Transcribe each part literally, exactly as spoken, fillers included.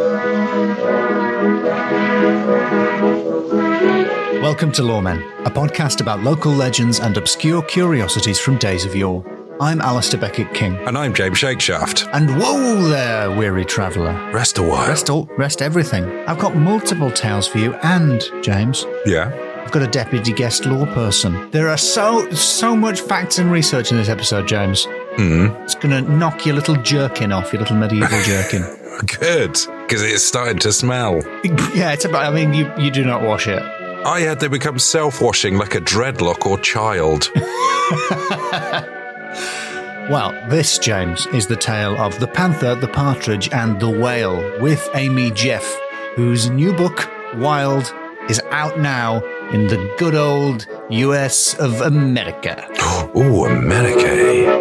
Welcome to Lawmen, a podcast about local legends and obscure curiosities from days of yore. I'm Alistair Beckett-King. And I'm James Shakeshaft. And whoa there, weary traveller. Rest a while. Rest all, rest everything. I've got multiple tales for you, and, James... Yeah? I've got a deputy guest law person. There are so, so much facts and research in this episode, James. Mm. It's going to knock your little jerkin off, your little medieval jerkin. Good, because it's starting to smell. Yeah, it's about, I mean, you, you do not wash it. I heard they become self-washing like a dreadlock or child. Well, this, James, is the tale of The Panther, the Partridge and the Whale with Amy Jeff, whose new book, Wild, is out now in the good old U S of America. Ooh, America.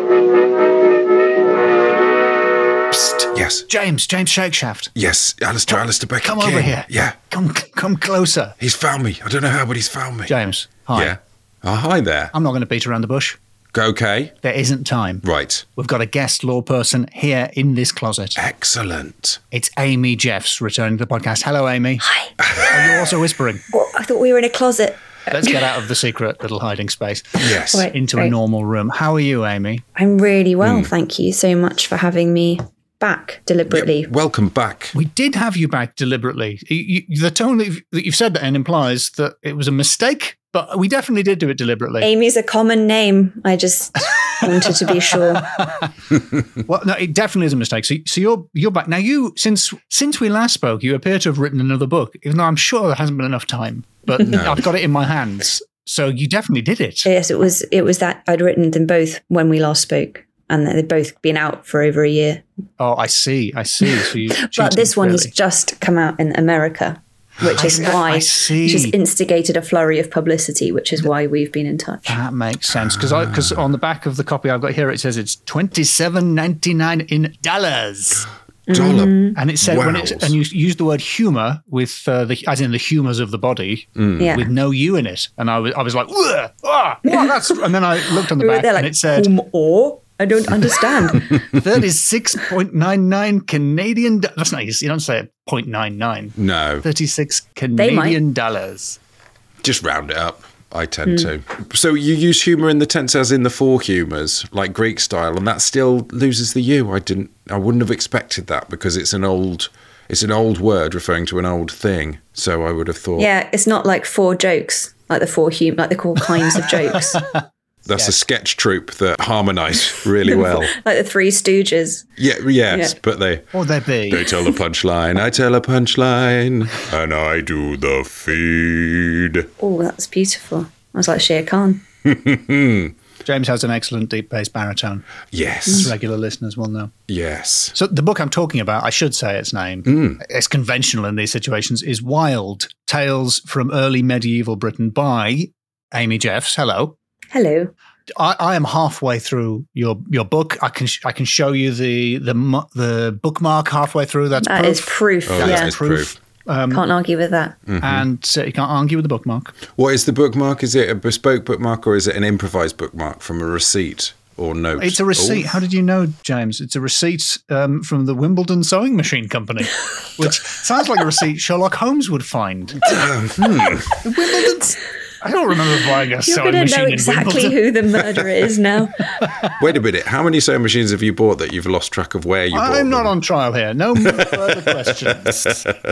Psst. Yes. James, James Shakeshaft. Yes, Alistair, Come- Alistair Beckett. Come over here. Yeah. Come come closer. He's found me. I don't know how, but he's found me. James, hi. Yeah. Oh, hi there. I'm not going to beat around the bush. Okay. There isn't time. Right. We've got a guest law person here in this closet. Excellent. It's Amy Jeffs returning to the podcast. Hello, Amy. Hi. Are you also whispering? Well, I thought we were in a closet. Let's get out of the secret little hiding space Yes. Right. into a Great. normal room. How are you, Amy? I'm really well, thank you so much for having me back deliberately. Yeah, welcome back. We did have you back deliberately. You, you, the tone that you've, that you've said that and implies that it was a mistake, but we definitely did do it deliberately. Amy's a common name. I just wanted to be sure. Well, no, it definitely is a mistake. So, so you're you're back now. You since since we last spoke, you appear to have written another book, even though I'm sure there hasn't been enough time. But I've got it in my hands, so you definitely did it. Yes, it was it was that I'd written them both when we last spoke, and they'd both been out for over a year. Oh, I see. I see. So you But cheated, this one has really. just come out in America, which is I- why I see. which has instigated a flurry of publicity, which is why we've been in touch. That makes sense because because on the back of the copy I've got here it says it's twenty-seven ninety-nine in dollars. Dollar. And it said when Wows. it and you used the word humor with uh, the as in the humors of the body Yeah. with no u in it, and I was I was like, "Ugh, ah, what, that's and then I looked on the We were back there and like, it said "Whom or? I don't understand. thirty-six point nine nine Canadian. Do- that's not you don't say it point nine nine. No. thirty-six might. Canadian dollars. Just round it up. I tend to. So you use humour in the tense as in the four humours, like Greek style, and that still loses the U. I didn't. I wouldn't have expected that because it's an old. It's an old word referring to an old thing. So I would have thought. Yeah, it's not like four jokes, like the four hum, like the four kinds of jokes, That's a sketch troupe that harmonise really well. like the Three Stooges. Yeah. Yes, Yeah. but they. Or there be. They tell the punchline. I tell a punchline, and I do the feed. Oh, that's beautiful. I was like Shere Khan. James has an excellent deep bass baritone. Yes. As regular listeners will know. Yes. So the book I'm talking about, I should say its name, Mm. it's conventional in these situations, is Wild, Tales from Early Medieval Britain by Amy Jeffs. Hello. Hello. I, I am halfway through your your book. I can sh- I can show you the the mu- the bookmark halfway through. That's That proof. is proof. Oh, yeah, that is proof. Um, can't argue with that. and uh, you can't argue with the bookmark. What is the bookmark? Is it a bespoke bookmark or is it an improvised bookmark from a receipt or note? It's a receipt. Oh. How did you know, James? It's a receipt um, from the Wimbledon Sewing Machine Company, which sounds like a receipt Sherlock Holmes would find. Wimbledon's. I don't remember buying a You're sewing going to machine know in exactly Wimbledon. who the murderer is now. Wait a minute. How many sewing machines have you bought that you've lost track of where you bought I'm not them? on trial here. No more further questions.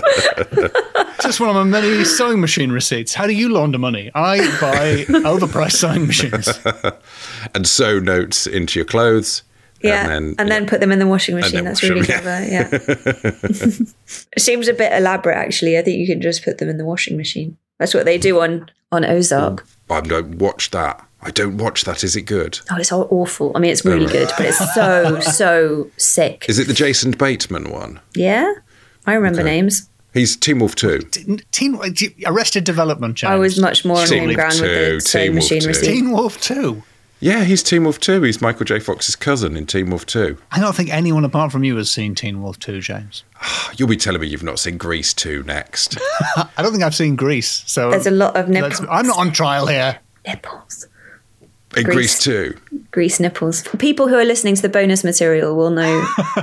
Just one of my many sewing machine receipts. How do you launder money? I buy overpriced sewing machines. And sew notes into your clothes. Yeah, And then, put them in the washing machine. then That's wash really them, clever. Yeah. It seems a bit elaborate, actually. I think you can just put them in the washing machine. That's what they do on, on Ozark. I don't watch that. I don't watch that. Is it good? Oh, it's all awful. I mean, it's really good, but it's so, so sick. Is it the Jason Bateman one? Yeah? I remember Okay. names. He's Teen Wolf two. Teen, Arrested Development, James. I was much more on Teen home Wolf ground with two, the sewing Teen Wolf machine two. receipt. Teen Wolf two. Yeah, he's Teen Wolf two. He's Michael J. Fox's cousin in Teen Wolf two. I don't think anyone apart from you has seen Teen Wolf two, James. You'll be telling me you've not seen Grease two next. I don't think I've seen Grease. So There's a lot of let's- nipples. I'm not on trial here. Nipples. In Grease, Grease too. Grease nipples. People who are listening to the bonus material will know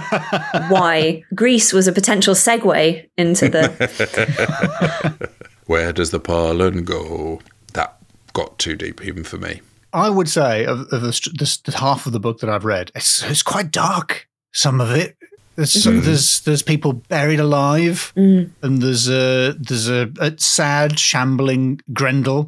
why Grease was a potential segue into the... Where does the pollen go? That got too deep even for me. I would say of, of the, the, the half of the book that I've read, it's, it's quite dark, some of it. There's mm. there's there's people buried alive, mm. and there's a there's a, a sad, shambling Grendel.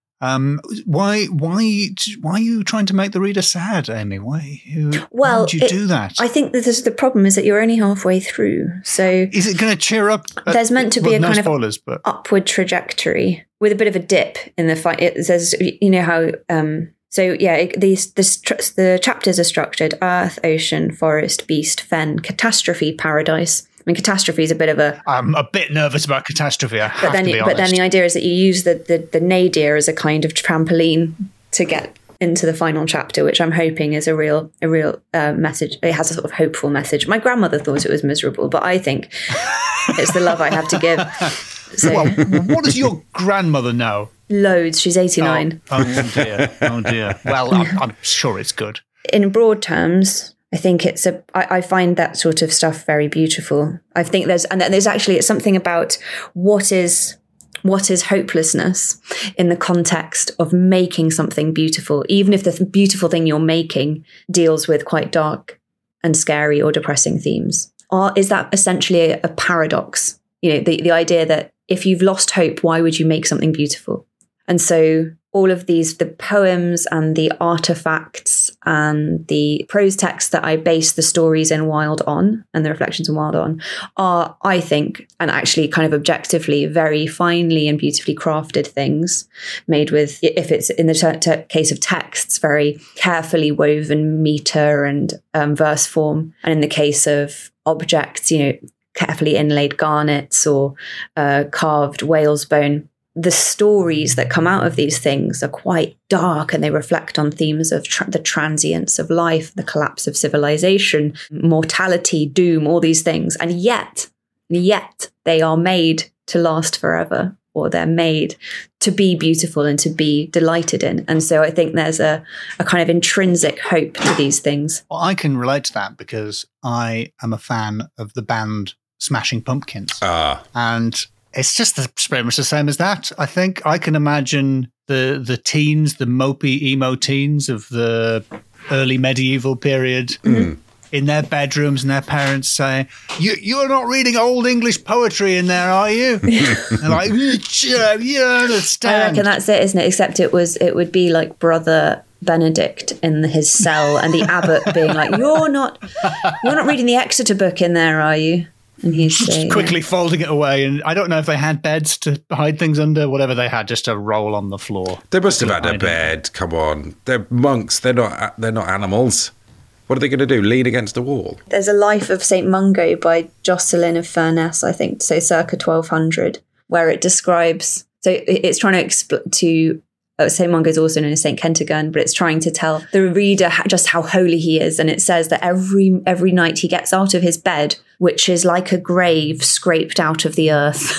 Um, why why why are you trying to make the reader sad, Amy? Why? Who, well, why would you it, do that? I think that this, the problem is that you're only halfway through. So is it going to cheer up? At, there's meant to be well, a no kind spoilers, of but. upward trajectory with a bit of a dip in the fight. It says, you know how. Um, So yeah, it, these this, the chapters are structured: Earth, Ocean, Forest, Beast, Fen, Catastrophe, Paradise. I mean, Catastrophe is a bit of a. I'm a bit nervous about Catastrophe. I have but then, to be but honest. then the idea is that you use the, the the nadir as a kind of trampoline to get into the final chapter, which I'm hoping is a real a real uh, message. It has a sort of hopeful message. My grandmother thought it was miserable, but I think it's the love I have to give. So. Well, what does your grandmother know? Loads. She's eighty-nine. Oh, oh dear. Oh dear. Well, I'm, I'm sure it's good. In broad terms, I think it's a. I, I find that sort of stuff very beautiful. I think there's and there's actually it's something about what is what is hopelessness in the context of making something beautiful, even if the beautiful thing you're making deals with quite dark and scary or depressing themes. Or is that essentially a, a paradox? You know, the the idea that if you've lost hope, why would you make something beautiful? And so all of these, the poems and the artifacts and the prose texts that I base the stories in Wild on and the reflections in Wild on are, I think, and actually kind of objectively, very finely and beautifully crafted things made with, if it's in the ter- ter- case of texts, very carefully woven meter and um, verse form. And in the case of objects, you know, carefully inlaid garnets or uh, carved whale's bone. The stories that come out of these things are quite dark and they reflect on themes of tra- the transience of life, the collapse of civilization, mortality, doom, all these things. And yet, yet they are made to last forever, or they're made to be beautiful and to be delighted in. And so I think there's a, a kind of intrinsic hope to these things. Well, I can relate to that because I am a fan of the band Smashing Pumpkins. Ah. And it's just the, pretty much the same as that. I think I can imagine the the teens, the mopey emo teens of the early medieval period mm. in their bedrooms and their parents saying, you, you're not reading old English poetry in there, are you? And like, you don't understand. I reckon that's it, isn't it? Except it was, it would be like Brother Benedict in his cell and the abbot being like, you're not, you're not reading the Exeter book in there, are you? And he's just saying, quickly folding it away. And I don't know if they had beds to hide things under, whatever they had, just to roll on the floor. They must have had a bed. Come on, they're monks. They're not. They're not animals. What are they going to do? Lean against the wall? There's a Life of Saint Mungo by Jocelyn of Furness, I think, so circa twelve hundred, where it describes. So it's trying to expl- to. Uh, Saint Mungo is also known as Saint Kentigern, but it's trying to tell the reader how, just how holy he is. And it says that every every night he gets out of his bed, which is like a grave scraped out of the earth.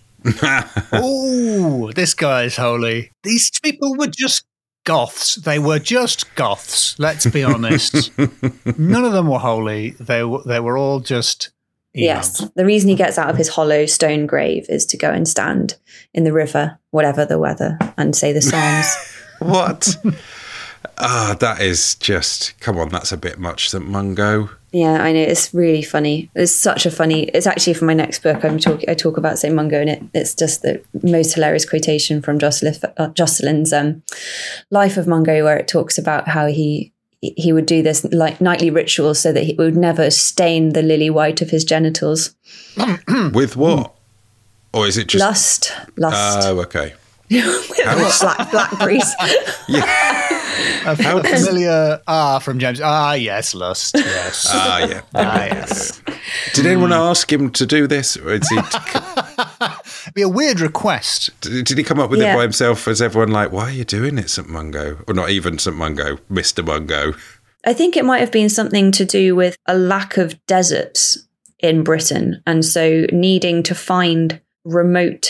Oh, this guy's holy. These people were just goths. They were just goths. Let's be honest. None of them were holy. They were, they were all just... emo. Yes. The reason he gets out of his hollow stone grave is to go and stand in the river, whatever the weather, and say the psalms. What? Ah, that is just... Come on, that's a bit much, Saint Mungo. Yeah, I know. It's really funny. It's such a funny... It's actually from my next book. I'm talk, I talk about Saint Mungo, and it, it's just the most hilarious quotation from Jocelyn, uh, Jocelyn's um, Life of Mungo, where it talks about how he he would do this like nightly ritual so that he would never stain the lily white of his genitals. With what? Or is it just... Lust. Lust. Oh, okay. black, black grease. Yeah. A familiar ah from James. Ah, yes, lust. Yes. Ah, yeah. Ah, yes. Did anyone ask him to do this? Or is he t- It'd be a weird request. did, did he come up with Yeah. it by himself? As everyone like, why are you doing it, Saint Mungo? Or not even Saint Mungo, Mister Mungo. I think it might have been something to do with a lack of deserts in Britain. And so needing to find remote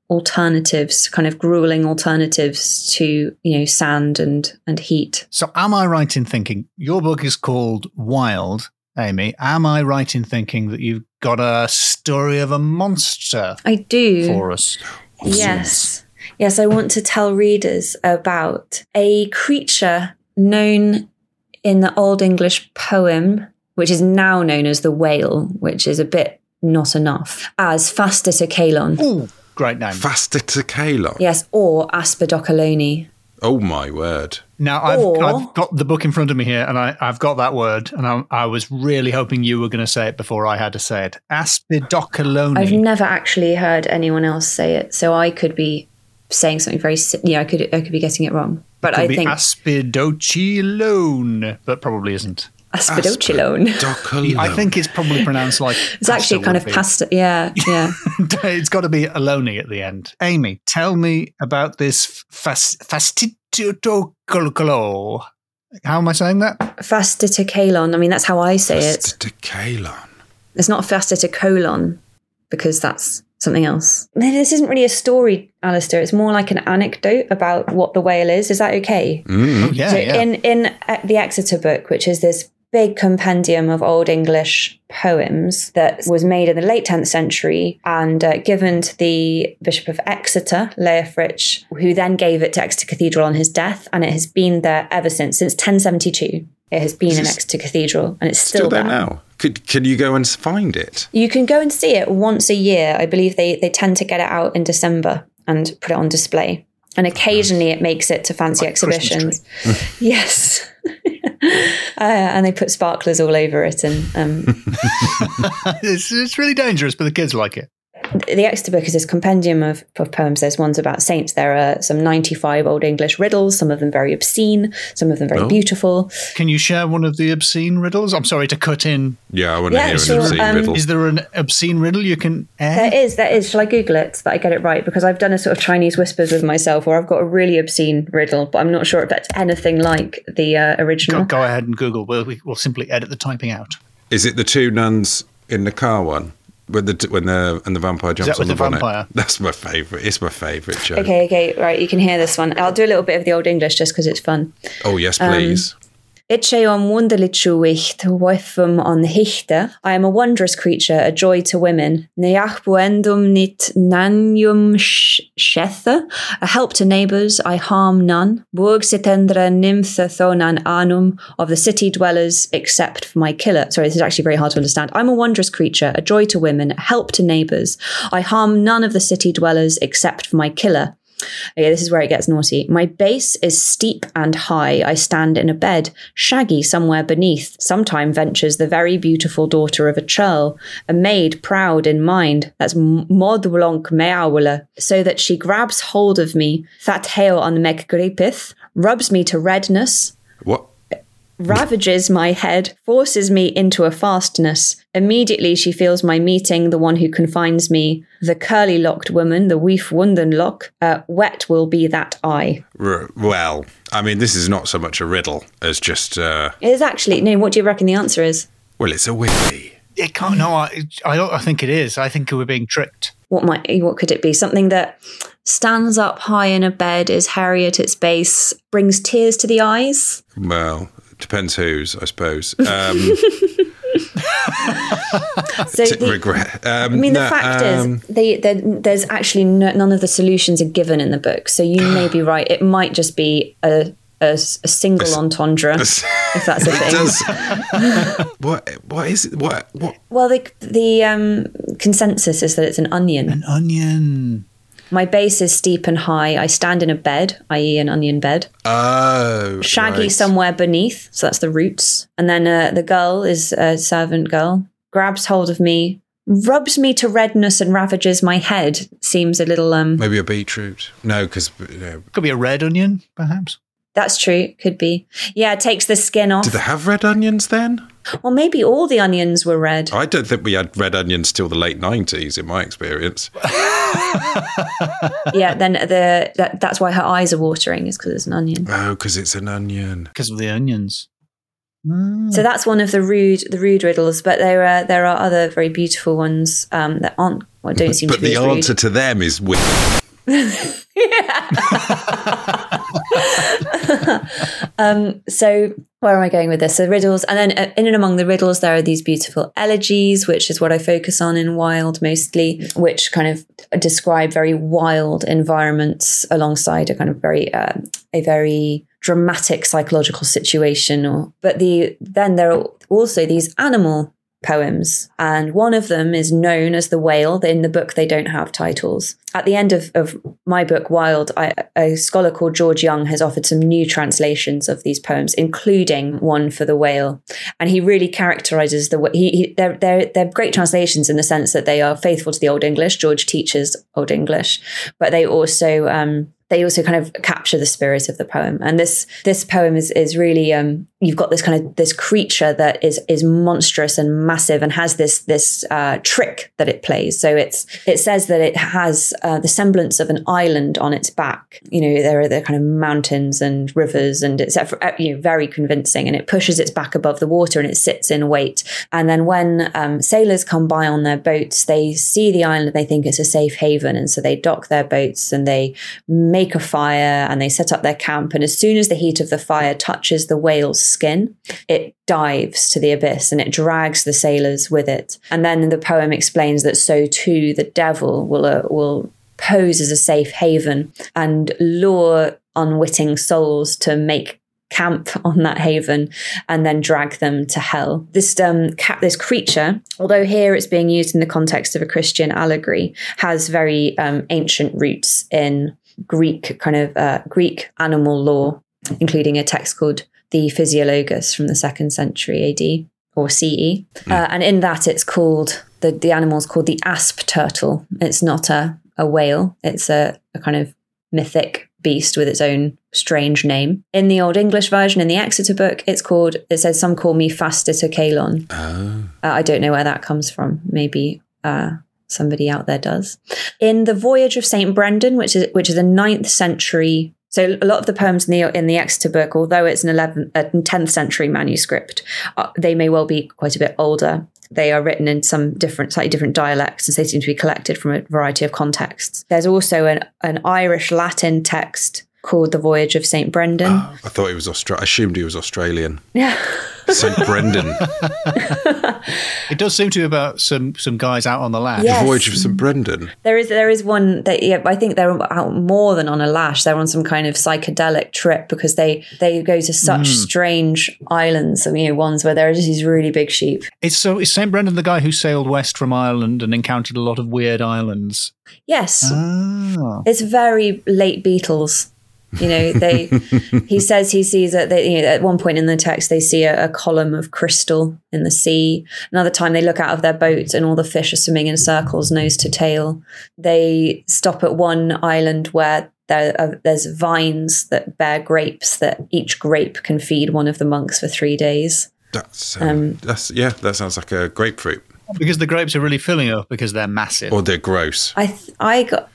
alternatives, kind of grueling alternatives to, you know, sand and, and heat. So am I right in thinking your book is called Wild, Amy? Am I right in thinking that you've got a story of a monster I do. for us? Yes. Yes, I want to tell readers about a creature known in the Old English poem, which is now known as the whale, which is a bit not enough, as Phasticalon. Oh, great name. Phasticalon. Yes, or Aspidocaloni. Oh, my word. Now, I've, Or- I've got the book in front of me here, and I, I've got that word, and I, I was really hoping you were going to say it before I had to say it. Aspidocaloni. I've never actually heard anyone else say it, so I could be saying something very, si- yeah, I could I could be getting it wrong. But Could I be think Aspidocilone, but probably isn't. Aspidocilone. Aspidocalone. I think it's probably pronounced like It's actually kind of pasta. pasta. Yeah, yeah. It's got to be aloni at the end. Amy, tell me about this fas- fastitocolo. How am I saying that? Phasticalon. I mean, that's how I say it. Phasticalon. It's not Phasticalon because that's something else. This isn't really a story, Alistair. It's more like an anecdote about what the whale is. Is that okay? Oh, yeah, so yeah. in in uh, the Exeter book, which is this big compendium of Old English poems that was made in the late tenth century and uh, given to the Bishop of Exeter, Leofrich, who then gave it to Exeter Cathedral on his death, and it has been there ever since, since ten seventy-two. It has been in Exeter Cathedral, and it's still, Still there there. now. Could, can you go and find it? You can go and see it once a year. I believe they, they tend to get it out in December and put it on display. And occasionally it makes it to fancy Like Christmas exhibitions. Yes. uh, and they put sparklers all over it. And um, it's, it's really dangerous, but the kids like it. the Exeter book is this compendium of, of poems. There's ones about saints. There are some ninety-five Old English riddles, some of them very obscene, some of them very Oh. beautiful. Can you share one of the obscene riddles? I'm sorry to cut in. Yeah, I want to Yeah, hear sure, an obscene um, riddle. Is there an obscene riddle you can air? There is, there is. Shall I Google it so that I get it right? Because I've done a sort of Chinese whispers with myself where I've got a really obscene riddle, but I'm not sure if that's anything like the uh, original. Go, go ahead and Google. We'll, we'll simply edit the typing out. Is it the two nuns in the car one? When the when the and the vampire jumps that on with the, the bonnet? vampire? That's my favourite. It's my favourite joke. Okay, okay, right, you can hear this one. I'll do a little bit of the Old English just because it's fun. Oh yes, please. Itche on wunderlichuicht, wefum on hichte. I am a wondrous creature, a joy to women. Neachbuendum nit nanium shethe. A help to neighbours, I harm none. Burg sitendra nymphe thonan anum, of the city dwellers, except for my killer. Sorry, this is actually very hard to understand. I'm a wondrous creature, a joy to women, a help to neighbours. I harm none of the city dwellers, except for my killer. Okay, this is where it gets naughty. My base is steep and high. I stand in a bed, shaggy somewhere beneath. Sometime ventures the very beautiful daughter of a churl, a maid proud in mind. That's modwlonk meawala, so that she grabs hold of me, that hail on meg gripith, rubs me to redness, What? ravages my head, forces me into a fastness. Immediately she feels my meeting, the one who confines me, the curly-locked woman, the weef wundenlock. Uh, wet will be that eye. R- well, I mean, this is not so much a riddle as just. Uh, It is actually, no, what do you reckon the answer is? well, it's a wiki. It can't. No, I, I don't. I think it is. I think we're being tricked. What might, what could it be? Something that stands up high in a bed, is hairy at its base, brings tears to the eyes? Well, depends whose, I suppose. Um, So t- the- regret. Um, I mean, the no, fact um, is, they, they, there's actually no, none of the solutions are given in the book. So you may be right. It might just be a, a, a single entendre, if that's a thing. Does, what? What is it? What? What? Well, the, the um, consensus is that it's an onion. An onion. My base is steep and high. I stand in a bed, that is an onion bed. Oh, Shaggy right. somewhere beneath, so that's the roots. And then uh, the girl is a servant girl, grabs hold of me, rubs me to redness and ravages my head. Seems a little, um, Maybe a beetroot. No, because you know, Could be a red onion, perhaps. that's true, could be. Yeah, it takes the skin off. did they have red onions then? Or maybe all the onions were red. I don't think we had red onions till the late nineties, in my experience. Yeah, then the that, that's why her eyes are watering, is because it's an onion. Oh, because it's an onion. Because of the onions. Mm. So that's one of the rude the rude riddles, but there are there are other very beautiful ones um, that aren't well, don't seem but to be the as rude. answer to them is weird. um, so where am I going with this? So riddles, and then uh, in and among the riddles there are these beautiful elegies, which is what I focus on in Wild mostly, which kind of describe very wild environments alongside a kind of very uh, a very dramatic psychological situation. Or but the then there are also these animal poems, and one of them is known as The Whale. In the book they don't have titles. At the end of, of my book Wild, I, a scholar called George Young has offered some new translations of these poems, including one for The Whale, and he really characterizes the he, he they're, they're, they're great translations in the sense that they are faithful to the Old English. George teaches Old English, but they also um they also kind of capture the spirit of the poem. And this this poem is is really um, you've got this kind of this creature that is is monstrous and massive and has this this uh, trick that it plays. So it's it says that it has uh, the semblance of an island on its back. You know, there are the kind of mountains and rivers, and it's you know very convincing. And it pushes its back above the water and it sits in wait. And then when um, sailors come by on their boats, they see the island, they think it's a safe haven, and so they dock their boats and they make make a fire and they set up their camp. And as soon as the heat of the fire touches the whale's skin, it dives to the abyss and it drags the sailors with it. And then the poem explains that so too the devil will uh, will pose as a safe haven and lure unwitting souls to make camp on that haven and then drag them to hell. This um ca- this creature, although here it's being used in the context of a Christian allegory, has very um, ancient roots in Greek kind of uh, Greek animal law, including a text called the Physiologus from the second century A D or C E. Mm. Uh, and in that it's called, the, the animal's called the asp turtle. It's not a, a whale. It's a, a kind of mythic beast with its own strange name. In the Old English version, in the Exeter book, it's called, it says, some call me Fastitocalon. Oh. Uh, I don't know where that comes from. Maybe uh, somebody out there does. In the Voyage of Saint Brendan, which is which is a ninth century, so a lot of the poems in the in the Exeter book, although it's an eleventh, uh, tenth century manuscript, uh, they may well be quite a bit older. They are written in some different, slightly different dialects, and they seem to be collected from a variety of contexts. There's also an, an Irish Latin text called The Voyage of Saint Brendan. Oh, I thought he was Austra- I assumed he was Australian. Yeah. Saint Brendan. It does seem to be about some some guys out on the lash. Yes. The Voyage of Saint Brendan. There is there is one that yeah, I think they're out more than on a lash. They're on some kind of psychedelic trip because they they go to such mm. strange islands. You know, ones where there are just these really big sheep. It's so is Saint Brendan the guy who sailed west from Ireland and encountered a lot of weird islands? Yes. Ah. It's very late Beatles. You know, they. He says he sees that. They, you know, at one point in the text, they see a, a column of crystal in the sea. Another time, they look out of their boat and all the fish are swimming in circles, nose to tail. They stop at one island where there are, there's vines that bear grapes. That each grape can feed one of the monks for three days. That's um, um, that's yeah. That sounds like a grapefruit. Because the grapes are really filling up because they're massive, or they're gross. I th- I got.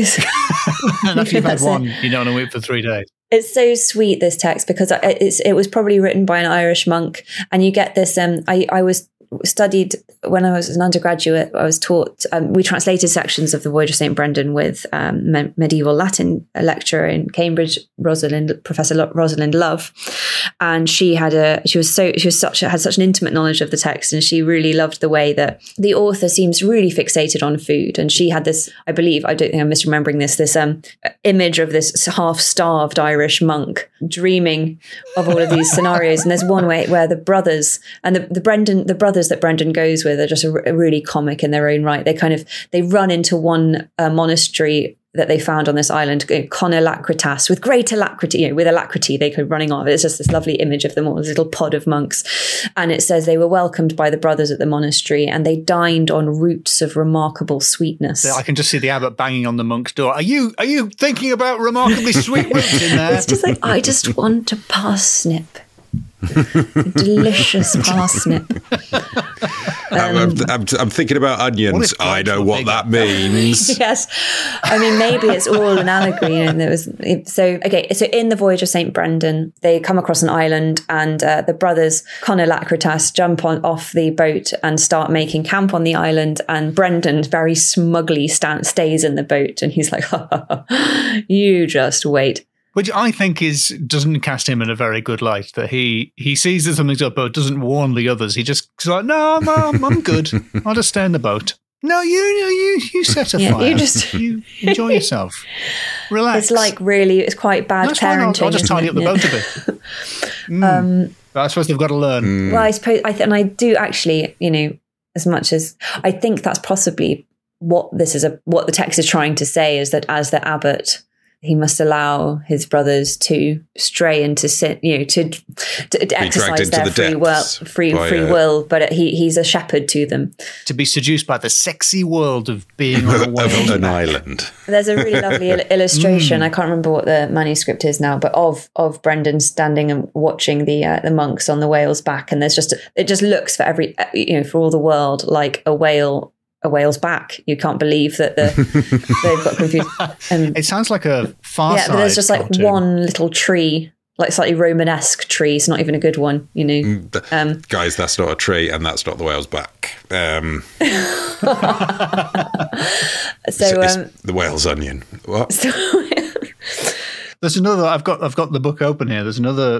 And if you've had one, you don't want to wait for three days. It's so sweet, this text, because it's, it was probably written by an Irish monk. And you get this, um, I, I was studied, when I was an undergraduate, I was taught, um, we translated sections of the Voyage of Saint Brendan with um, me- medieval Latin lecturer in Cambridge, Rosalind, Professor Rosalind Love. And she had a, she was so, she was such, had such an intimate knowledge of the text. And she really loved the way that the author seems really fixated on food. And she had this, I believe, I don't think I'm misremembering this, this um, image of this half-starved Irish monk dreaming of all of these scenarios. And there's one way where the brothers and the, the Brendan, the brothers that Brendan goes with are just a, a really comic in their own right. They kind of, they run into one uh, monastery that they found on this island, con alacritas, with great alacrity, you know, with alacrity, they could running off. It's just this lovely image of them all, this little pod of monks. And it says they were welcomed by the brothers at the monastery and they dined on roots of remarkable sweetness. I can just see the abbot banging on the monk's door. Are you are you thinking about remarkably sweet roots in there? It's just like, I just want a parsnip. A delicious parsnip. I'm, I'm, I'm, I'm thinking about onions. I know what that means. Yes. I mean, maybe it's all an allegory. You know, there was, so, okay, so in the Voyage of Saint Brendan, they come across an island and uh, the brothers Connor Lacritas jump on off the boat and start making camp on the island. And Brendan very smugly stand, stays in the boat. And he's like, ha, ha, ha, you just wait. Which I think is doesn't cast him in a very good light. That he he sees that something's up, but doesn't warn the others. He just is like, no, I'm, I'm, I'm good. I'll just stay in the boat. No, you you you set a yeah, fire. You just you enjoy yourself. Relax. It's like really, it's quite bad That's parenting. Fine, I'll, I'll just tidy up the boat a bit. mm. um, but I suppose they've got to learn. Mm. Well, I suppose, I th- and I do actually, you know, as much as I think that's possibly what this is a what the text is trying to say is that as the abbot, he must allow his brothers to stray into sin, you know, to, to, to exercise their the free will, free free a, will. But he he's a shepherd to them. To be seduced by the sexy world of being on a whale, an island. There's a really lovely il- illustration. Mm. I can't remember what the manuscript is now, but of of Brendan standing and watching the uh, the monks on the whale's back, and there's just it just looks for every you know for all the world like a whale. A whale's back. You can't believe that the, they've got confused. Um, it sounds like a Far yeah, Side but there's just like cartoon. one little tree, like slightly Romanesque tree. It's not even a good one, you know. Um, Guys, that's not a tree, and that's not the whale's back. Um, so it's, um, it's the whale's onion. What? So there's another. I've got. I've got the book open here. There's another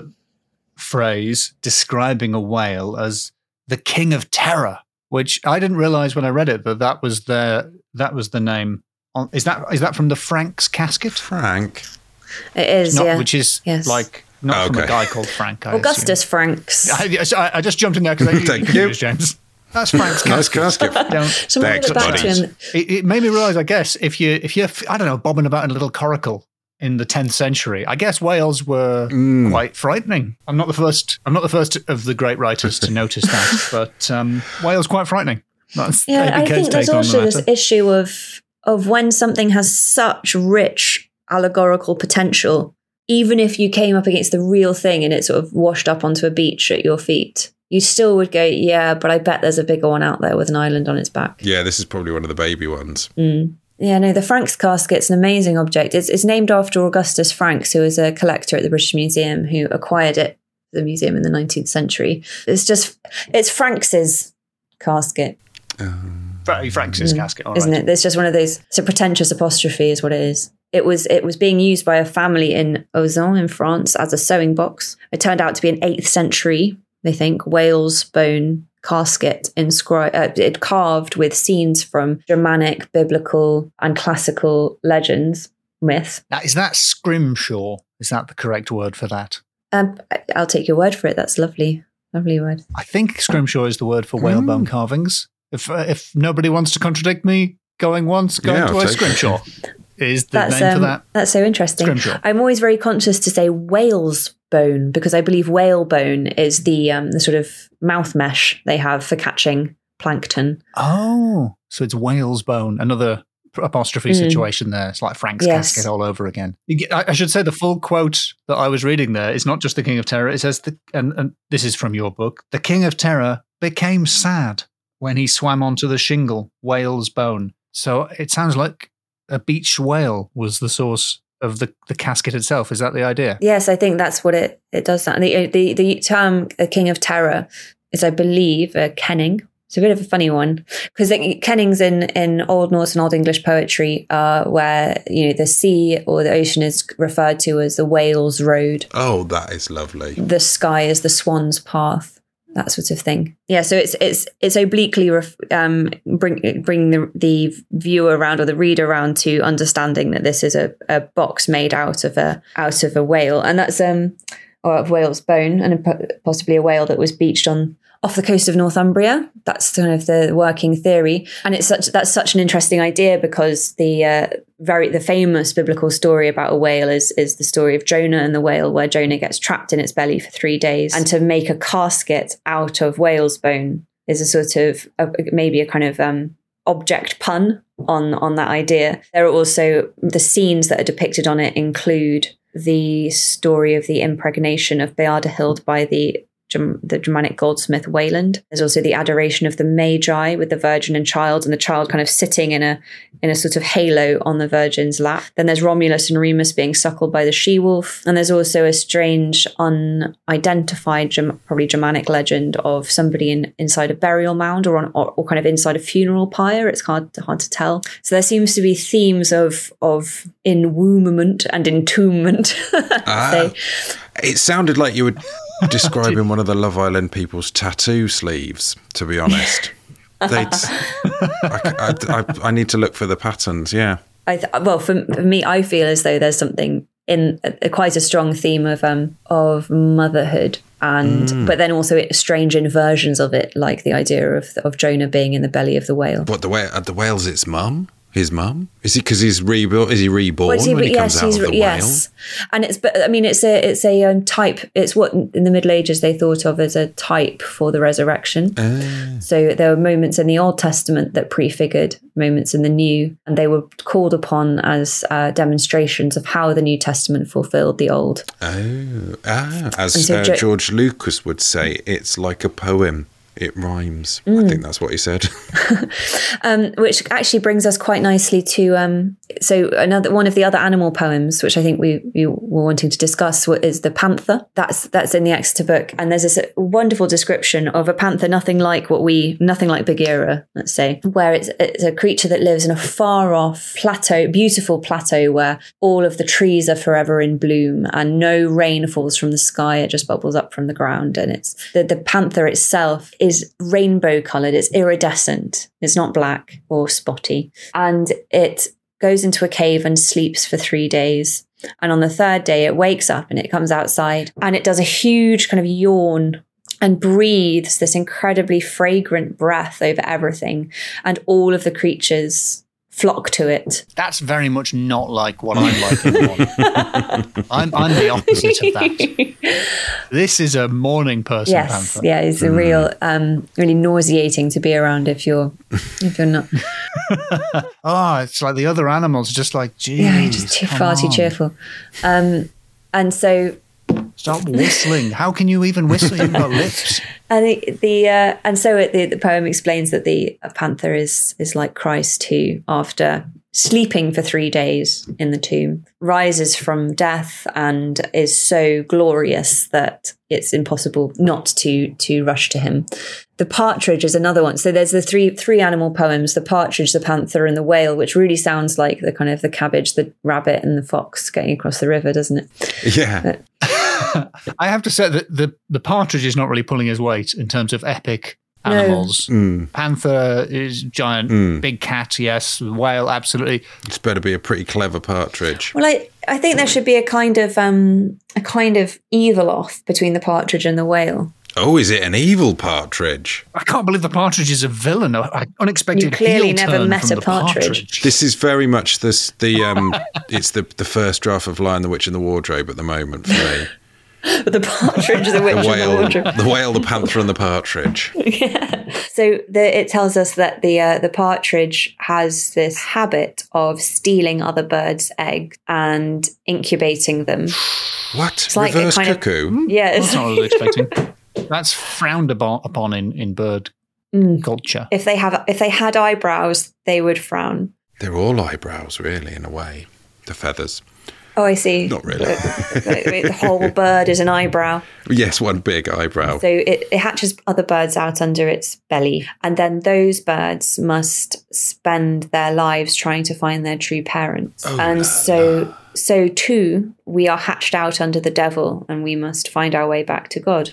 phrase describing a whale as the king of terror. Which I didn't realize when I read it that that was the that was the name. On, is that is that from the Frank's casket? Frank. It is, not, yeah. Which is yes. like not oh, from okay. a guy called Frank. I Augustus assume. Franks. I, I just jumped in there because I Thank you, you, James. That's Frank's casket. Nice casket. Don't, Someone Thanks, would have back to buddies. him. It, it made me realize, I guess, if you if you're I don't know bobbing about in a little coracle in the tenth century, I guess whales were mm. quite frightening. I'm not the first. I'm not the first of the great writers to notice that, but um, whales quite frightening. That's Yeah, I think there's also the this issue of of when something has such rich allegorical potential, even if you came up against the real thing and it sort of washed up onto a beach at your feet, you still would go, yeah, but I bet there's a bigger one out there with an island on its back. Yeah, this is probably one of the baby ones. Mm. Yeah, no, the Franks casket's an amazing object. It's, it's named after Augustus Franks, who was a collector at the British Museum who acquired it for the museum in the nineteenth century. It's just, it's Franks's casket. Um, Frank's mm. casket, all isn't right. it? It's just one of those. It's a pretentious apostrophe, is what it is. It was it was being used by a family in Auzon in France as a sewing box. It turned out to be an eighth century, they think, whale's bone casket inscribed, uh, it carved with scenes from Germanic, biblical, and classical legends, myth. Now, is that scrimshaw? Is that the correct word for that? Um, I'll take your word for it. That's lovely, lovely word. I think scrimshaw is the word for whalebone Mm. carvings. If uh, if nobody wants to contradict me, going once, going Yeah, twice, I'll take scrimshaw is the That's name um, for that. that's so interesting. Scrimshaw. I'm always very conscious to say whale's bone because I believe whalebone is the um, the sort of mouth mesh they have for catching plankton. Oh, so it's whale's bone. Another apostrophe Mm. situation there. It's like Frank's Yes. casket all over again. You get- I, I should say the full quote that I was reading there is not just the King of Terror. It says, the, and, and this is from your book, the King of Terror became sad when he swam onto the shingle, whale's bone. So it sounds like a beached whale was the source of the, the casket itself. Is that the idea? Yes, I think that's what it, it does. That. And the, the, the term uh, King of Terror is, I believe, a kenning. It's a bit of a funny one because kennings in, in Old Norse and Old English poetry are where, you know, the sea or the ocean is referred to as the whale's road. Oh, that is lovely. The sky is the swan's path, that sort of thing. Yeah, so it's it's it's obliquely ref, um, bring, bringing the, the viewer around or the reader around to understanding that this is a, a box made out of a out of a whale, and that's um or of whale's bone, and a, possibly a whale that was beached on off the coast of Northumbria. That's kind of the working theory, and it's such that's such an interesting idea because the uh, very the famous biblical story about a whale is is the story of Jonah and the whale, where Jonah gets trapped in its belly for three days, and to make a casket out of whale's bone is a sort of a, maybe a kind of um, object pun on on that idea. There are also the scenes that are depicted on it include the story of the impregnation of Beardahild by the the Germanic goldsmith Wayland. There's also the adoration of the Magi with the Virgin and child, and the child kind of sitting in a in a sort of halo on the Virgin's lap. Then there's Romulus and Remus being suckled by the she-wolf. And there's also a strange, unidentified, probably Germanic legend of somebody in, inside a burial mound or, on, or, or kind of inside a funeral pyre. It's hard to, hard to tell. So there seems to be themes of of enwombment and entombment. Ah, so, it sounded like you were describing one of the Love Island people's tattoo sleeves, to be honest. They'd, I, I, I, I need to look for the patterns, yeah. I th- well, for, for me, I feel as though there's something in a, quite a strong theme of um of motherhood, and mm. but then also strange inversions of it, like the idea of of Jonah being in the belly of the whale. What, the whale? The whale's its mum? His mum? Is he because he's rebuilt? Is he reborn well, he, when he yes, comes out of the yes. whale? And it's but I mean it's a it's a um, type. It's what in the Middle Ages they thought of as a type for the resurrection. Uh. So there were moments in the Old Testament that prefigured moments in the New, and they were called upon as uh, demonstrations of how the New Testament fulfilled the Old. Oh, ah, as so uh, jo- George Lucas would say, it's like a poem. It rhymes. Mm. I think that's what he said. um, which actually brings us quite nicely to um, so another one of the other animal poems, which I think we, we were wanting to discuss, is the panther. That's that's in the Exeter book, and there's this wonderful description of a panther, nothing like what we, nothing like Bagheera, let's say, where it's it's a creature that lives in a far off plateau, beautiful plateau where all of the trees are forever in bloom and no rain falls from the sky; it just bubbles up from the ground, and it's the the panther itself is rainbow coloured, it's iridescent, it's not black or spotty, and it goes into a cave and sleeps for three days. And on the third day it wakes up and it comes outside and it does a huge kind of yawn and breathes this incredibly fragrant breath over everything, and all of the creatures flock to it. That's very much not like what I'm like in the morning. I'm, I'm the opposite of that. This is a morning person. Yes, panther. Yeah, it's a mm. real, um, really nauseating to be around if you're, if you're not. Oh, it's like the other animals, just like, geez, yeah, you're just too far on. too cheerful. Um, and so. Stop whistling. How can you even whistle? You've got lips. And the, the uh, and so it, the, the poem explains that the panther is is like Christ, who, after sleeping for three days in the tomb, rises from death and is so glorious that it's impossible not to to rush to him. The partridge is another one. So there's the three three animal poems: the partridge, the panther, and the whale, which really sounds like the kind of the cabbage, the rabbit, and the fox getting across the river, doesn't it? Yeah. But, I have to say that the, the partridge is not really pulling his weight in terms of epic animals. No. Mm. Panther is giant, mm. big cat, yes. Whale, absolutely. It's better be a pretty clever partridge. Well, I, I think there should be a kind of um, a kind of evil off between the partridge and the whale. Oh, is it an evil partridge? I can't believe the partridge is a villain. I unexpected. You clearly heel never turn met from a the partridge. partridge. This is very much this the um. It's the the first draft of Lion, the Witch, and the Wardrobe at the moment for me. But the partridge, the witch, the whale, and the wardrobe. The whale, the panther, and the partridge. Yeah. So the, it tells us that the uh, the partridge has this habit of stealing other birds' eggs and incubating them. What? It's like Reverse kind cuckoo? Of, yeah, that's not what I was expecting. That's frowned upon in, in bird mm. culture. If they have, if they had eyebrows, they would frown. They're all eyebrows, really, in a way. The feathers. Oh, I see. Not really. the, the whole bird is an eyebrow. Yes, one big eyebrow. So it, it hatches other birds out under its belly. And then those birds must spend their lives trying to find their true parents. Oh, and no, so, no. so too, we are hatched out under the devil and we must find our way back to God.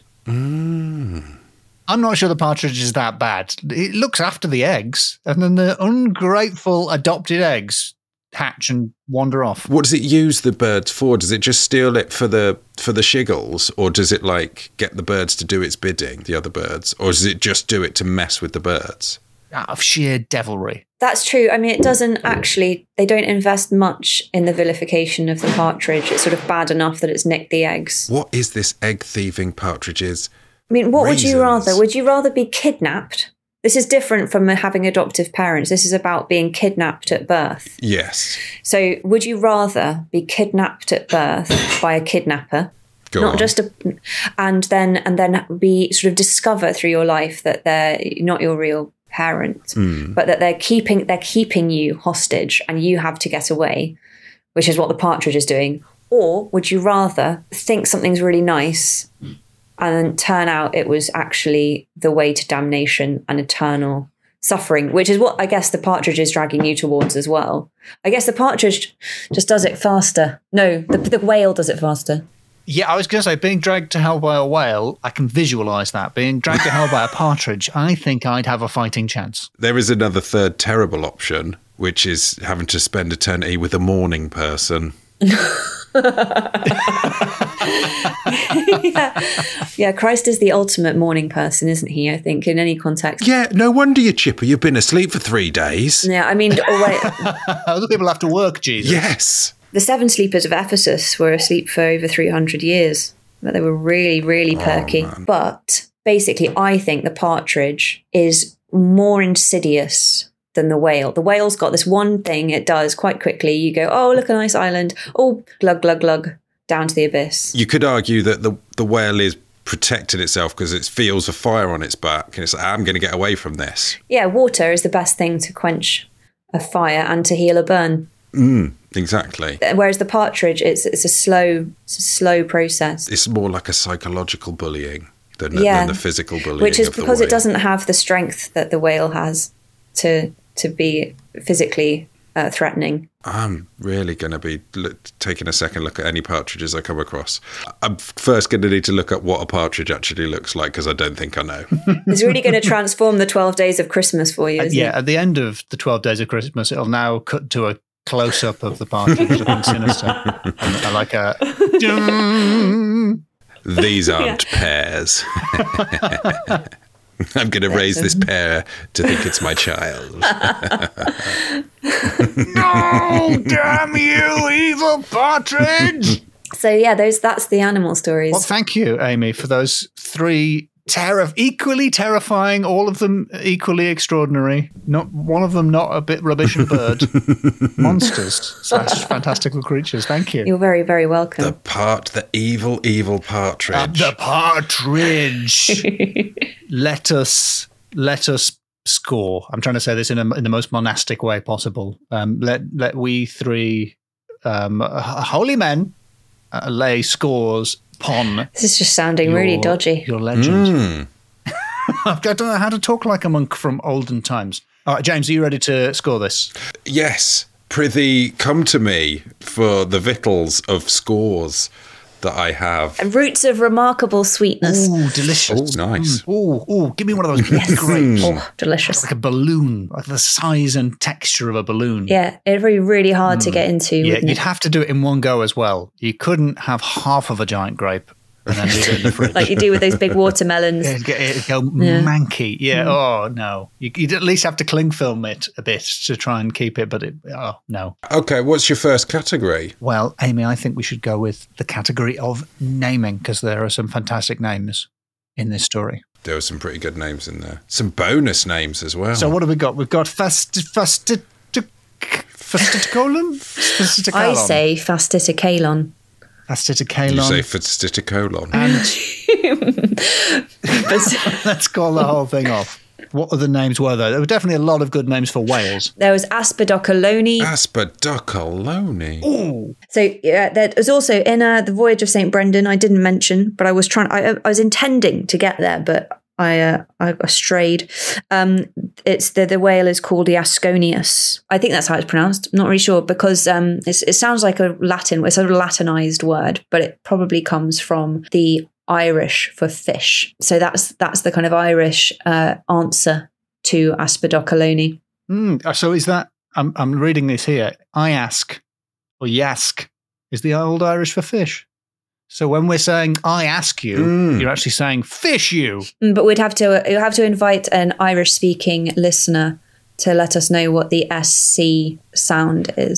Mm. I'm not sure the partridge is that bad. It looks after the eggs, and then the ungrateful adopted eggs hatch and wander off. What does it use the birds for? Does it just steal it for the for the shiggles, or does it like get the birds to do its bidding, the other birds, or does it just do it to mess with the birds? Out of sheer devilry. That's true. I mean, it doesn't actually, they don't invest much in the vilification of the partridge. It's sort of bad enough that it's nicked the eggs. What is this egg thieving partridge's I mean, what reasons? Would you rather? Would you rather be kidnapped? This is different from having adoptive parents. This is about being kidnapped at birth. Yes. So would you rather be kidnapped at birth by a kidnapper? Go not on. just a, and then and then be sort of discover through your life that they're not your real parent, Mm. but that they're keeping they're keeping you hostage, and you have to get away, which is what the partridge is doing. Or would you rather think something's really nice, and then turn out it was actually the way to damnation and eternal suffering, which is what I guess the partridge is dragging you towards as well. I guess the partridge just does it faster. No, the, the whale does it faster. Yeah, I was going to say, being dragged to hell by a whale, I can visualise that. Being dragged to hell by a partridge, I think I'd have a fighting chance. There is another third terrible option, which is having to spend eternity with a morning person. yeah. yeah, Christ is the ultimate morning person, isn't he? I think in any context. Yeah, no wonder you're chipper. You've been asleep for three days. Yeah, I mean, oh, wait. Other people have to work, Jesus. Yes. The seven sleepers of Ephesus were asleep for over three hundred years. But they were really, really perky. Oh, but basically, I think the partridge is more insidious than the whale. The whale's got this one thing it does quite quickly. You go, oh, look, a nice island. Oh, glug, glug, glug, down to the abyss. You could argue that the, the whale is protecting itself because it feels a fire on its back. And it's like, I'm going to get away from this. Yeah, water is the best thing to quench a fire and to heal a burn. Mm, exactly. Whereas the partridge, it's it's a slow, it's a slow process. It's more like a psychological bullying than, Yeah. than the physical bullying. Which is of the because it whale. doesn't have the strength that the whale has to to be physically uh, threatening. I'm really going to be look, taking a second look at any partridges I come across. I'm first going to need to look at what a partridge actually looks like because I don't think I know. It's really going to transform the twelve days of Christmas for you, isn't Yeah, it? at the end of the twelve Days of Christmas, it'll now cut to a close-up of the partridge looking sinister. And I like a... These aren't pears. I'm going to raise this pear to think it's my child. No, damn you, evil partridge! So yeah, those that's the animal stories. Well, thank you, Amy, for those three terror equally terrifying, all of them equally extraordinary. Not one of them not a bit rubbish and bird. Monsters slash fantastical creatures. Thank you. You're very, very welcome. The part, the evil, evil partridge. Uh, the partridge. let us, let us score. I'm trying to say this in, a, in the most monastic way possible. Um, let let we three um, holy men uh, lay scores upon. This is just sounding your, really dodgy. Your legend. Mm. I don't know how to talk like a monk from olden times. All right, James, are you ready to score this? Yes, prithee, come to me for the victuals of scores that I have. And roots of remarkable sweetness. Ooh, delicious. Oh, nice. Mm. Ooh, ooh, give me one of those grapes. Oh, delicious. Like a balloon, like the size and texture of a balloon. Yeah, it'd be really hard to get into. Yeah, wouldn't you'd it? have to do it in one go as well. You couldn't have half of a giant grape and then leave it in the fridge. Like you do with those big watermelons. It'd, get, it'd go Yeah. manky. Yeah. Oh no. You, you'd at least have to cling film it a bit to try and keep it. But it, oh no. Okay, what's your first category? Well, Amy, I think we should go with the category of naming because there are some fantastic names in this story. There were some pretty good names in there. Some bonus names as well. So what have we got? We've got fast, fast, fastiticolon. I say fastiticalon. Did you say Fastiticolon. fastiticolon? And let's call the whole thing off. What other names were there? There were definitely a lot of good names for whales. There was Aspidocolone. Aspidocolone. Ooh. So yeah, there was also in uh, the Voyage of Saint Brendan. I didn't mention, but I was trying. I, I was intending to get there, but I uh, I strayed. Um, it's the the whale is called the Asconius. I think that's how it's pronounced. I'm not really sure because um, it's, it sounds like a Latin. It's a Latinized word, but it probably comes from the Irish for fish. So that's that's the kind of Irish uh, answer to Aspidocolone. Mm, so is that? I'm I'm reading this here. I ask or yask is the old Irish for fish. So when we're saying I ask you, Mm. you're actually saying fish you. Mm, But we'd have to you have to invite an Irish speaking listener to let us know what the S C sound is.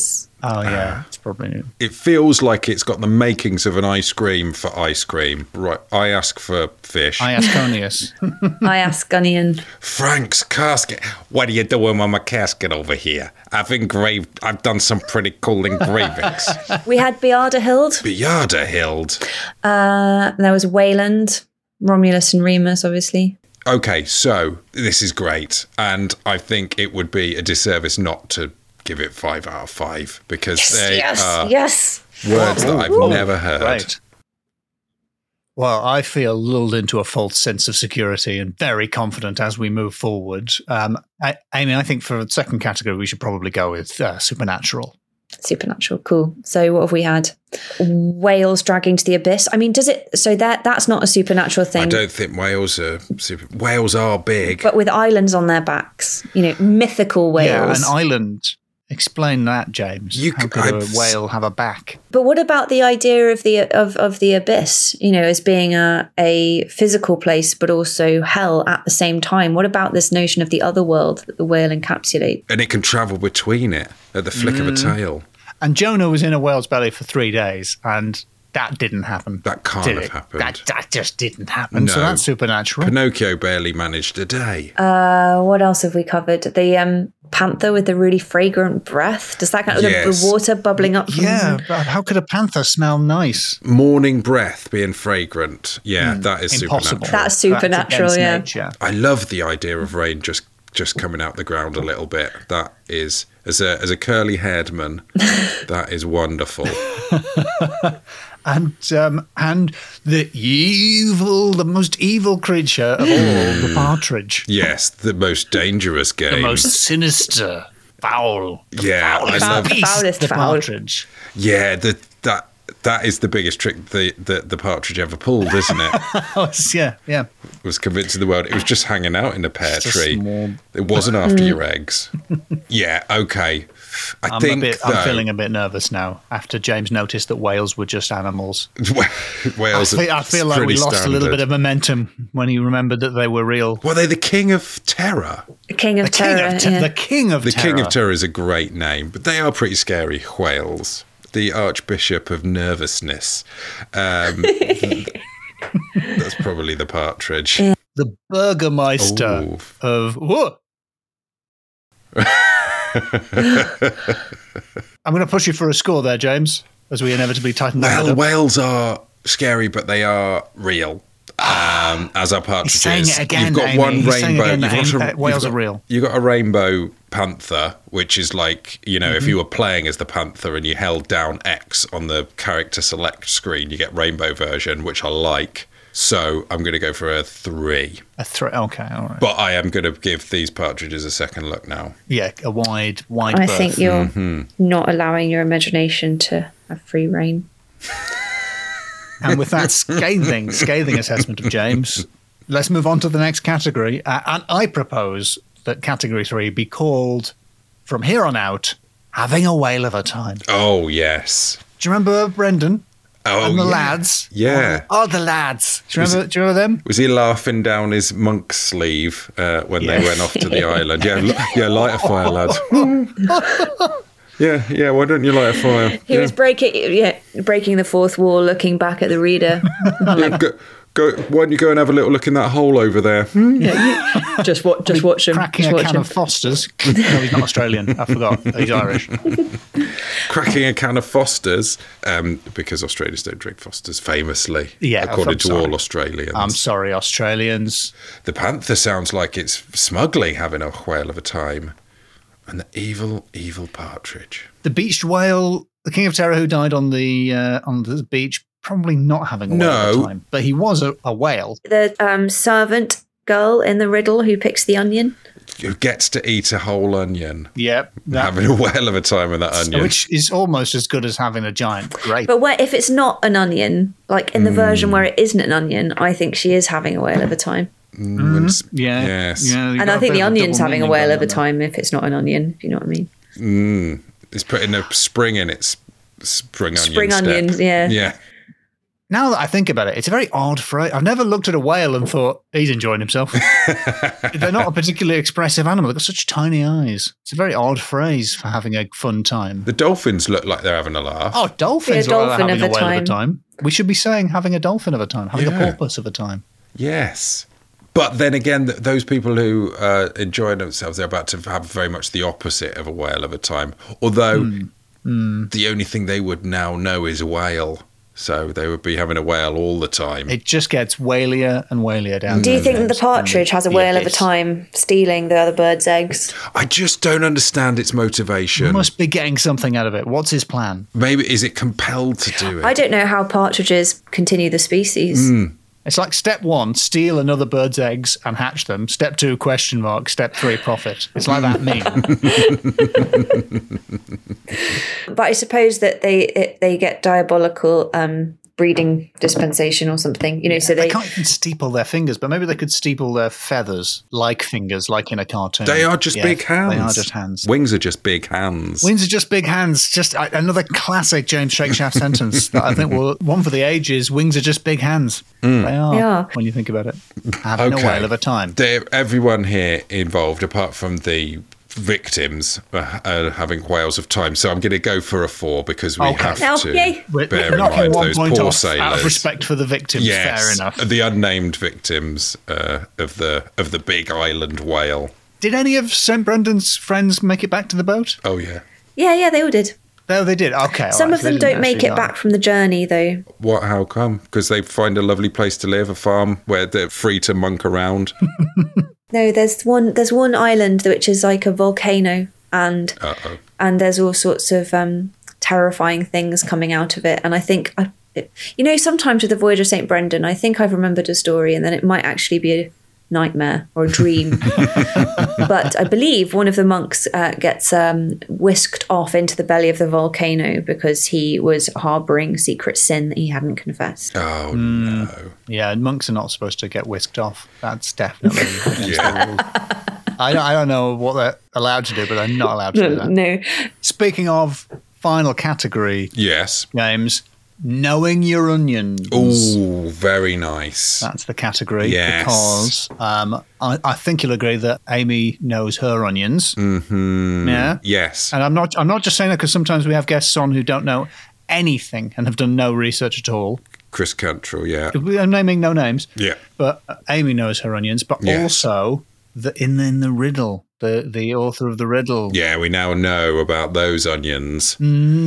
Oh, yeah. It's probably... It feels like it's got the makings of an ice cream for ice cream. Right, I ask for fish. I Asconius. I Asconian. Frank's casket. What are you doing with my casket over here? I've engraved, I've done some pretty cool engravings. We had Beardahild. Beardahild. Uh, there was Wayland, Romulus and Remus, obviously. Okay, so this is great. And I think it would be a disservice not to give it five out of five because Yes, they yes, are yes. words that I've Ooh, never heard. Right. Well, I feel lulled into a false sense of security and very confident as we move forward. Um, I, Amy, I think for the second category, we should probably go with uh, supernatural. Supernatural, cool. So what have we had? Whales dragging to the abyss. I mean, does it? So that that's not a supernatural thing. I don't think whales are super. Whales are big, but with islands on their backs, you know, mythical whales. Yeah, an island. Explain that, James. You, How could I, a whale have a back? But what about the idea of the of, of the abyss? You know, as being a a physical place, but also hell at the same time. What about this notion of the other world that the whale encapsulates? And it can travel between it at the flick mm. of a tail. And Jonah was in a whale's belly for three days, and that didn't happen. That can't have it? happened. That, that just didn't happen. No. So that's supernatural. Pinocchio barely managed a day. Uh, what else have we covered? The um, panther with the really fragrant breath. Does that kind of yes. the water bubbling up? From yeah, but how could a panther smell nice? Morning breath being fragrant. Yeah, mm. that is Impossible. supernatural. That's supernatural. That's yeah. nature. I love the idea of rain just just coming out the ground a little bit. That is, as a as a curly haired man, that is wonderful. And um, and the evil, the most evil creature of all, the partridge. Yes, the most dangerous game. The most sinister, foul. The yeah, foulest I love the foulest the foul. partridge. Yeah, the, that that is the biggest trick the, the, the partridge ever pulled, isn't it? oh, yeah, yeah. Was convincing the world it was just hanging out in a pear just tree. A small... It wasn't after your eggs. Yeah, okay. I I'm think a bit, though, I'm feeling a bit nervous now after James noticed that whales were just animals. Whales I feel, I feel like we lost standard. a little bit of momentum when he remembered that they were real. Were they the king of terror? The king of the terror. King of te- yeah. The king of the terror. king of terror is a great name, but they are pretty scary. Whales. The Archbishop of Nervousness. Um, that's probably the partridge. Yeah. The Burgermeister Ooh. of. Whoa. I'm going to push you for a score there, James, as we inevitably tighten that Well, up. whales are scary, but they are real. Um, as are partridges. He's saying it again, you've got Amy. one He's saying rainbow. again that You've got Amy, a, uh, whales you've got, are real. You've got a rainbow panther, which is like, you know, mm-hmm. if you were playing as the panther and you held down X on the character select screen, you get rainbow version, which I like. So I'm going to go for a three. A three. Okay, all right. But I am going to give these partridges a second look now. Yeah, a wide, wide I berth. think you're mm-hmm. not allowing your imagination to have free reign. And with that scathing, scathing assessment of James, let's move on to the next category. Uh, and I propose that category three be called, from here on out, Having a Whale of a Time. Oh, yes. Do you remember Brendan? Oh, and the yeah. lads? Yeah. Oh, the lads. Do you, remember, Was, do you remember them? Was he laughing down his monk's sleeve uh, when Yeah. they went off to the island? Yeah, li- yeah, light a fire, lad. Yeah, yeah, why don't you light a fire? He yeah. was breaking, yeah, breaking the fourth wall, looking back at the reader. Yeah, go, go, why don't you go and have a little look in that hole over there? Yeah, you, just watch, just watch him. Cracking just a watch can him. of Fosters. No, he's not Australian. I forgot. He's Irish. Cracking a can of Fosters, um, because Australians don't drink Fosters, famously, Yeah, according I'm to sorry. all Australians. I'm sorry, Australians. The panther sounds like it's smugly having a whale of a time. And the evil, evil partridge. The beached whale, the king of terror who died on the uh, on the beach, probably not having a whale at No. the time. But he was a, a whale. The um, servant girl in the riddle who picks the onion. Who gets to eat a whole onion. Yep. That, Having a whale of a time with that onion. which is almost as good as having a giant grape. But where, if it's not an onion, like in the version where it isn't an onion, I think she is having a whale of a time. Mm, when it's- yeah. Yes. yeah you've And got I a think bit the of onion's double having a meaning whale going of a on there. time if it's not an onion, if you know what I mean. Mm, it's putting a spring in its spring onion Spring step. onions, yeah. Yeah. Now that I think about it, it's a very odd phrase. I've never looked at a whale and thought, he's enjoying himself. They're not a particularly expressive animal. They've got such tiny eyes. It's a very odd phrase for having a fun time. The dolphins look like they're having a laugh. Oh, dolphins Be a look like dolphin they're having of a a whale of a time. time. We should be saying having a dolphin of a time, having Yeah. a porpoise of a time. Yes. But then again, th- those people who uh, enjoy themselves, they're about to have very much the opposite of a whale of a time. Although Mm. Mm. the only thing they would now know is whale. So they would be having a whale all the time. It just gets whalier and whalier down Do you there. think that the partridge has a The whale of a abyss. time stealing the other bird's eggs? I just don't understand its motivation. He must be getting something out of it. What's his plan? Maybe is it compelled to do it? I don't know how partridges continue the species. It's like step one, steal another bird's eggs and hatch them. Step two, question mark. Step three, profit. It's like that meme. But I suppose that they it, they get diabolical um, breeding dispensation or something. You know, so They they. can't even steeple their fingers, but maybe they could steeple their feathers like fingers, like in a cartoon. They are just Yeah, big hands. They are just hands. Wings are just big hands. Wings are just big hands. Just uh, another classic James Shakespeare sentence that I think will one for the ages. Wings are just big hands. They are. They are. When you think about it, having Okay. a whale of a time. They're- everyone here involved, apart from the victims, uh, are having whales of time. So I'm going to go for a four because we Okay. have Oh, to yay. We're, bear we're in knocking mind one those point poor off sailors. out of respect for the victims. Yes, Fair enough. the unnamed victims uh, of the of the big island whale. Did any of Saint Brendan's friends make it back to the boat? Oh yeah. Yeah, yeah, they all did. No, they did. Okay. all Some right, of so they them didn't don't make actually it die. back from the journey, though. What? How come? Because they find a lovely place to live, a farm where they're free to monk around. No, there's one. There's one island which is like a volcano, and Uh oh. and there's all sorts of um, terrifying things coming out of it. And I think, I, it, you know, sometimes with the Voyage of Saint Brendan, I think I've remembered a story, and then it might actually be a nightmare or a dream. But I believe one of the monks uh, gets um, whisked off into the belly of the volcano because he was harbouring secret sin that he hadn't confessed. Oh Hmm. no. Yeah, and monks are not supposed to get whisked off. That's definitely against Yeah. the rule. I don't, I don't know what they're allowed to do, but they're not allowed to do that. No, Speaking of final category, Yes. James, knowing your onions. Oh, very nice. That's the category. Yes. Because um, I, I think you'll agree that Amy knows her onions. Mm-hmm. Yeah. Yes. And I'm not I'm not just saying that because sometimes we have guests on who don't know anything and have done no research at all. Chris Cantrell, yeah. I'm naming no names. Yeah. But Amy knows her onions, but Yes. also the in, in the riddle, the, the author of the riddle. Yeah, we now know about those onions.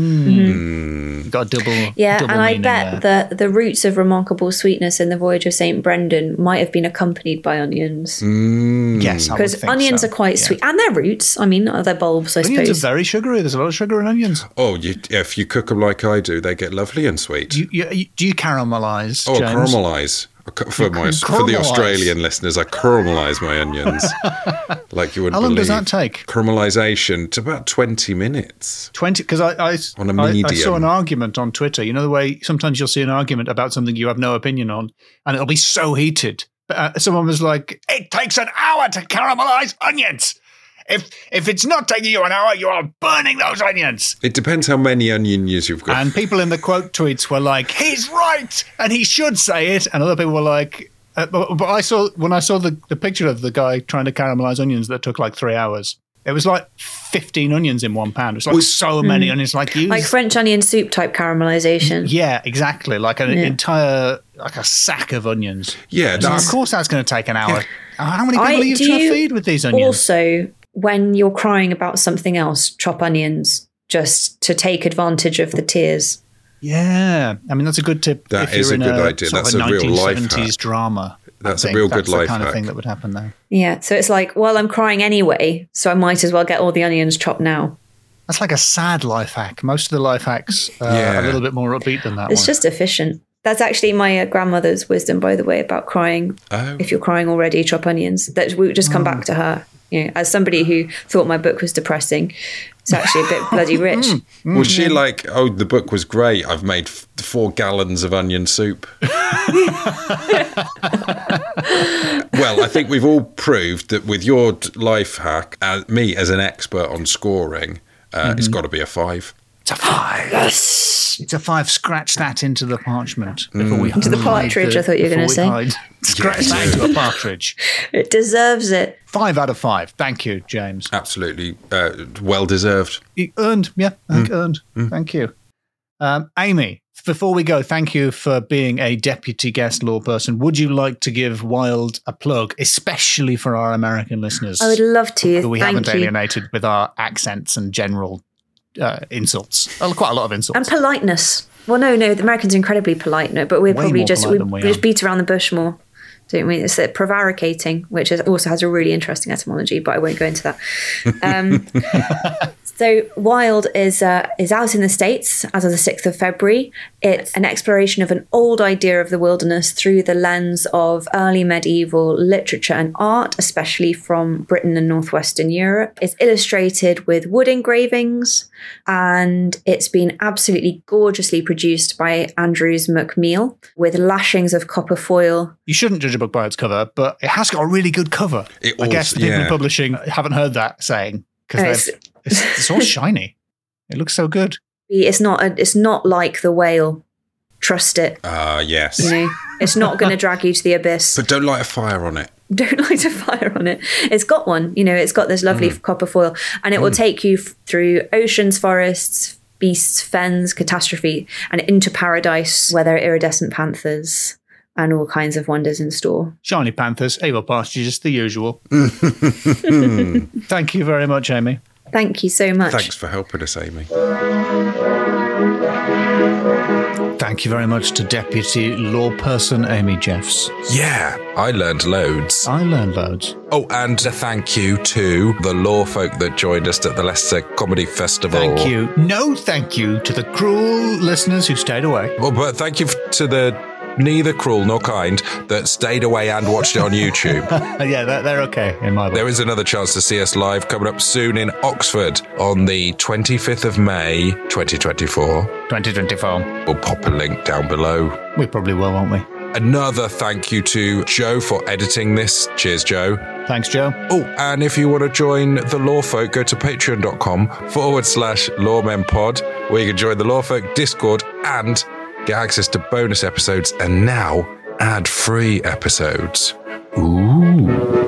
Mm. Got a double yeah, double and I meaning bet there. the the roots of remarkable sweetness in the Voyage of Saint Brendan might have been accompanied by onions. Mm. Yes, I would Because think onions so. are quite Yeah. sweet, and they're roots. I mean, they're bulbs, I Onions suppose. are very sugary. There's a lot of sugar in onions. Oh, you, if you cook them like I do, they get lovely and sweet. Do you, you, do you caramelize? oh, James? caramelize. I cu- For, my, for the caramelize. Australian listeners, I caramelize my onions. Like you wouldn't How long believe. does that take? Caramelization, it's about twenty minutes. twenty, because I, I, On a I, I medium. saw an argument on Twitter. You know the way sometimes you'll see an argument about something you have no opinion on, and it'll be so heated. Uh, someone was like, "It takes an hour to caramelize onions. If if it's not taking you an hour, you are burning those onions." It depends how many onions you've got. And people in the quote tweets were like, "He's right, and he should say it." And other people were like, uh, but, but I saw when I saw the, the picture of the guy trying to caramelize onions that took like three hours. It was like fifteen onions in one pan. It was like so many onions. Like you, Like French onion soup type caramelization. yeah, exactly. Like an Yeah. entire like a sack of onions. yeah, So that's, of course that's going to take an hour. How many people I- are you do trying to you feed with these onions? Also, when you're crying about something else, chop onions just to take advantage of the tears. Yeah, I mean that's a good tip. That if you're is a in good a, idea. Sort That's of a real life nineteen seventies hack. drama. I That's a think. real That's good the life kind of hack. thing that would happen there. Yeah, so it's like, well, I'm crying anyway, so I might as well get all the onions chopped now. That's like a sad life hack. Most of the life hacks uh, Yeah. are a little bit more upbeat than that It's one. just efficient. That's actually my uh, grandmother's wisdom, by the way, about crying. Oh. If you're crying already, chop onions. That we would just come back to her. You know, as somebody who thought my book was depressing, it's actually a bit bloody rich. Was she like, oh, the book was great. I've made f- four gallons of onion soup. Well, I think we've all proved that with your t- life hack, uh, me as an expert on scoring, uh, it's got to be a five. It's a five. Yes. It's a five. Scratch that into the parchment. Before we Into the hide partridge, I thought you were before gonna we say. hide. Scratch that into a partridge. It deserves it. Five out of five. Thank you, James. Absolutely uh, well deserved. You earned. Yeah, I think earned. Thank you. Um, Amy, before we go, thank you for being a deputy guest law person. Would you like to give Wild a plug, especially for our American listeners? I would love to. Who we Thank haven't you. alienated with our accents and general uh, insults. Well, quite a lot of insults. And politeness. Well, no, no, the Americans are incredibly polite, no, but we're Way probably more just polite we, than we we just are. beat around the bush more, don't we? It's uh, prevaricating, which is, also has a really interesting etymology, but I won't go into that. Um, so, Wild is uh, is out in the States as of the sixth of February. It's an exploration of an old idea of the wilderness through the lens of early medieval literature and art, especially from Britain and northwestern Europe. It's illustrated with wood engravings, and it's been absolutely gorgeously produced by Andrews McMeel with lashings of copper foil. You shouldn't judge a book by its cover, but it has got a really good cover. It I guess also- the people in yeah. publishing haven't heard that saying because Oh, it's, it's- it's, it's all shiny. It looks so good. It's not a, it's not like The Whale. Trust it. Ah, yes. You know, it's not going to drag you to the abyss. But don't light a fire on it. Don't light a fire on it. It's got one, you know, it's got this lovely copper foil, and it will take you f- through oceans, forests, beasts, fens, catastrophe, and into paradise where there are iridescent panthers and all kinds of wonders in store. Shiny panthers, able pastures, the usual. Thank you very much, Amy. Thank you so much. Thanks for helping us, Amy. Thank you very much to Deputy Law Person Amy Jeffs. Yeah, I learned loads. I learned loads. Oh, and a thank you to the law folk that joined us at the Leicester Comedy Festival. Thank you. No thank you to the cruel listeners who stayed away. Well, but thank you to the neither cruel nor kind that stayed away and watched it on YouTube. Uh, yeah, they're, they're okay in my book. There is another chance to see us live coming up soon in Oxford on the twenty-fifth of May, twenty twenty-four. twenty twenty-four. We'll pop a link down below. We probably will, won't we? Another thank you to Joe for editing this. Cheers, Joe. Thanks, Joe. Oh, and if you want to join the Lawfolk, go to patreon.com forward slash lawmenpod, where you can join the Lawfolk Discord and get access to bonus episodes and now ad-free episodes. Ooh.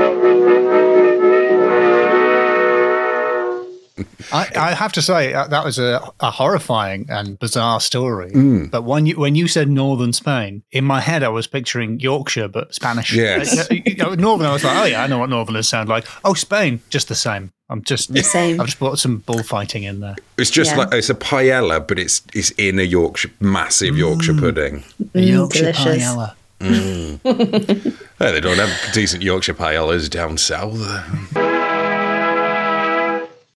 I, I have to say uh, that was a, a horrifying and bizarre story. Mm. But when you when you said northern Spain, in my head I was picturing Yorkshire but Spanish. Yes. Uh, you know, northern. I was like, oh yeah, I know what northerners sound like. Oh, Spain, just the same. I'm just The same. I've just brought some bullfighting in there. It's just Yeah. like, it's a paella, but it's it's in a Yorkshire, massive Yorkshire pudding. Mm, Yorkshire delicious. paella. Oh, they don't have decent Yorkshire paellas down south.